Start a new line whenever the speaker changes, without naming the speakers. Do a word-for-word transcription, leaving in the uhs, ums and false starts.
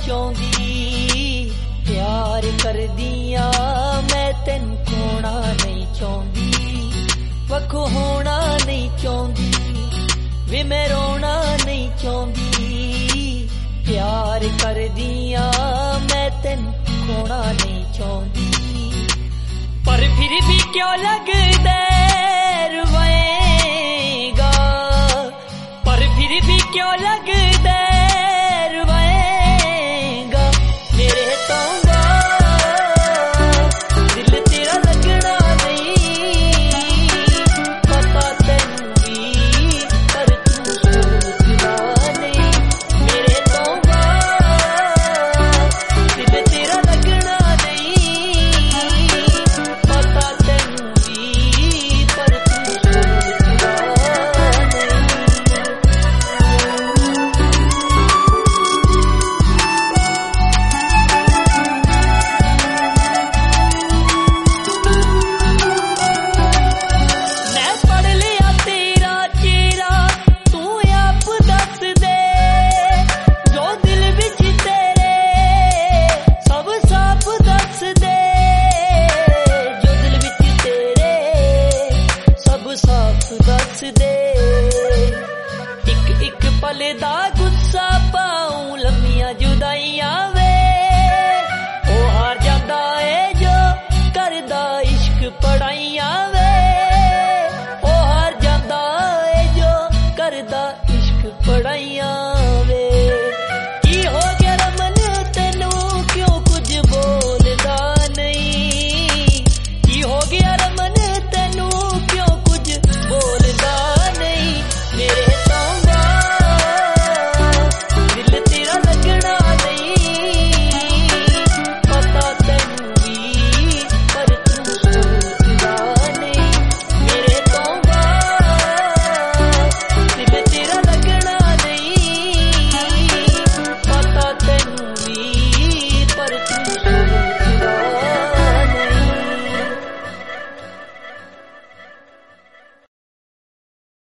ਚਾਹੁੰਦੀ, ਪਿਆਰ ਕਰਦੀਆਂ ਮੈਂ ਤੈਨੂੰ ਖੋਣਾ ਨਹੀਂ ਚਾਹੁੰਦੀ, ਵੱਖੋ ਹੋਣਾ ਨਹੀਂ ਚਾਹੁੰਦੀ, ਵੇ ਮੈਂ ਰੋਣਾ ਨਹੀਂ ਚਾਹੁੰਦੀ, ਪਿਆਰ ਕਰਦੀਆਂ ਮੈਂ ਤੈਨੂੰ ਖੋਣਾ ਨਹੀਂ ਚਾਹੁੰਦੀ, ਪਰ ਫਿਰ ਵੀ ਕਿਉਂ ਲੱਗਦਾ ਰਵਾਏਗਾ, ਪਰ ਫਿਰ ਵੀ ਕਿਉਂ ਲੱਗਦਾ ਰਵਾਏਗਾ, ਮੇਰੇ ਤੋਂ ਬਾਅਦ ਦਿਲ ਤੇਰਾ ਲੱਗਣਾ ਨਹੀਂ, ਪਤਾ ਤੈਨੂੰ ਵੀ ਪਰ ਤੂੰ ਸੋਚਦਾ ਨਹੀਂ, ਮੇਰੇ ਤੋਂ ਬਾਅਦ ਦਿਲ ਤੇਰਾ ਲੱਗਣਾ ਨਹੀਂ, ਪਤਾ ਤੈਨੂੰ ਵੀ ਪਰ ਤੂੰ ਸੋਚਦਾ ਨਹੀਂ। ਮੈਂ ਪੜ ਲਿਆ ਤੇਰਾ ਚਿਹਰਾ, ਤੂੰ ਆਪ ਦੱਸ ਦੇ, ਜੋ ਦਿਲ ਵਿੱਚ ਤੇਰੇ ਸਭ ਸਾਫ਼ ਦੱਸ ਦੇ, ਜੋ ਦਿਲ ਵਿੱਚ ਤੇਰੇ ਸਭ ਸਾਫ਼ ਦੱਸ ਦੇ, ਇੱਕ ਇੱਕ ਪਲ ਦਾ